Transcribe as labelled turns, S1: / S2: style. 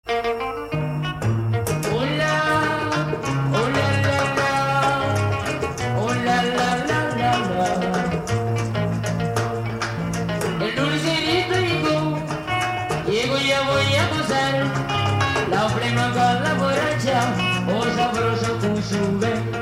S1: Hola, hola, la, la, hola, la, la, la, la. El dulcerito llego ya voy a gozar la plena con la borracha, oh sabroso con su vez.